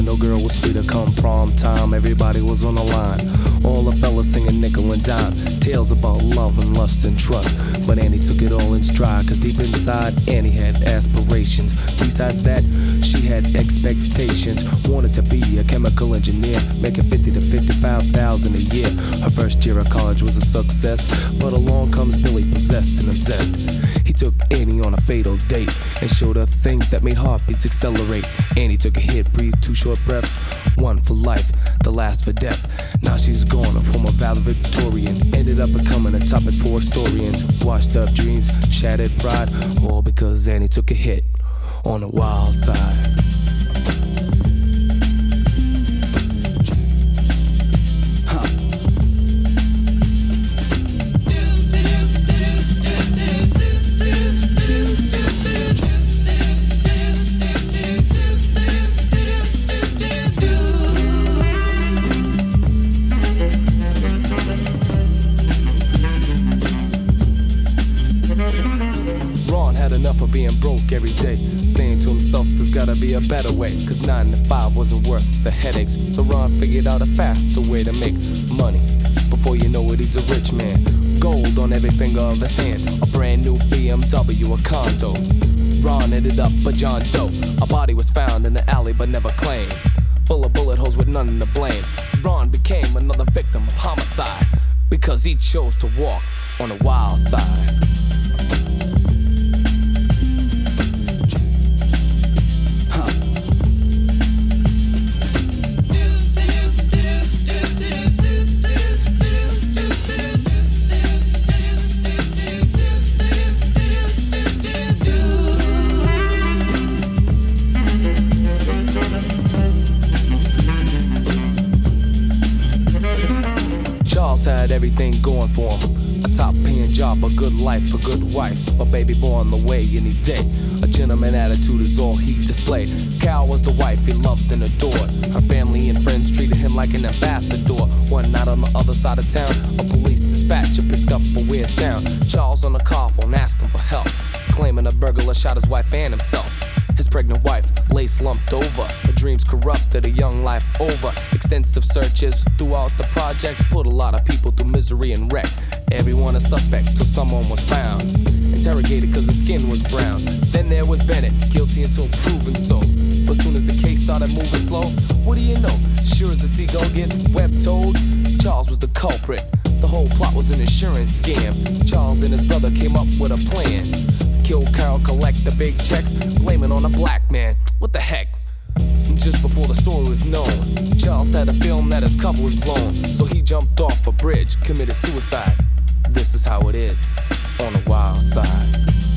No girl was sweeter come prom time. Everybody was on the line. All the fellas singing nickel and dime. Tales about love and lust and trust. But Annie took it all in stride. Cause deep inside, Annie had aspirations. Besides that, she had expectations. Wanted to be a chemical engineer, making 50 to 55,000 a year. Her first year of college was a success. But along comes Billy, possessed and obsessed. He took Annie on a fatal date and showed her things that made heartbeats accelerate. Annie took a hit, breathed 2 short breaths. One for life, the last for death. Now she's gone, a former valedictorian. Ended up becoming a topic for historians. Washed up dreams, shattered pride. All because Annie took a hit on the wild side. Being broke every day, saying to himself there's gotta be a better way, cause 9 to 5 wasn't worth the headaches. So Ron figured out a faster way to make money. Before you know it, he's a rich man. Gold on every finger of his hand, a brand new BMW, a condo. Ron ended up a John Doe. A body was found in the alley but never claimed, full of bullet holes with none to blame. Ron became another victim of homicide because he chose to walk on the wild side. Had everything going for him. A top-paying job, a good life, a good wife, a baby boy on the way any day. A gentleman attitude is all he displayed. Cal was the wife he loved and adored. Her family and friends treated him like an ambassador. One night on the other side of town, a police dispatcher picked up a weird sound. Charles on the car phone asking for help, claiming a burglar shot his wife and himself. His pregnant wife lay slumped over. Her dreams corrupted, a young life over. Extensive searches throughout the projects put a lot of people through misery and wreck. Everyone a suspect till someone was found. Interrogated cause his skin was brown. Then there was Bennett, guilty until proven so. But soon as the case started moving slow, what do you know? Sure as the seagull gets web-toed, Charles was the culprit. The whole plot was an insurance scam. Charles and his brother came up with a plan. Kill Carol, collect the big checks, blame it on a black man. What the heck? Just before the story was known, Charles had a film that his cover was blown. So he jumped off a bridge, committed suicide. This is how it is on the wild side.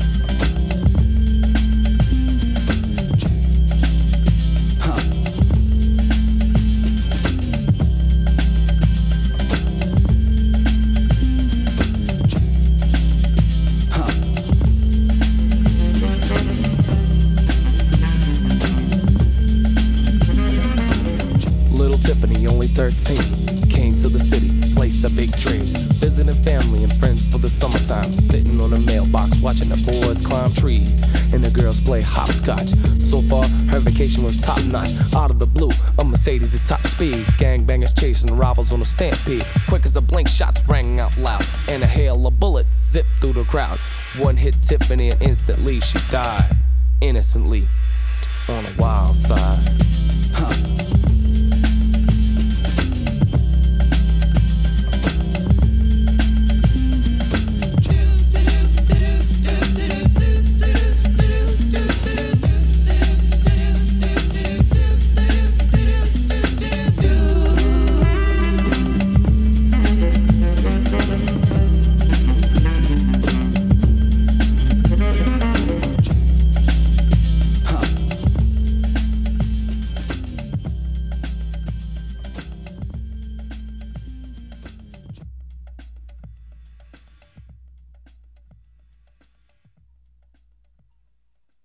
Tiffany, only 13, came to the city, placed a big dream. Visiting family and friends for the summertime. Sitting on a mailbox, watching the boys climb trees and the girls play hopscotch. So far, her vacation was top notch. Out of the blue, a Mercedes at top speed. Gangbangers chasing rivals on a stampede. Quick as a blink, shots rang out loud, and a hail of bullets zipped through the crowd. One hit Tiffany and instantly she died. Innocently, on the wild side.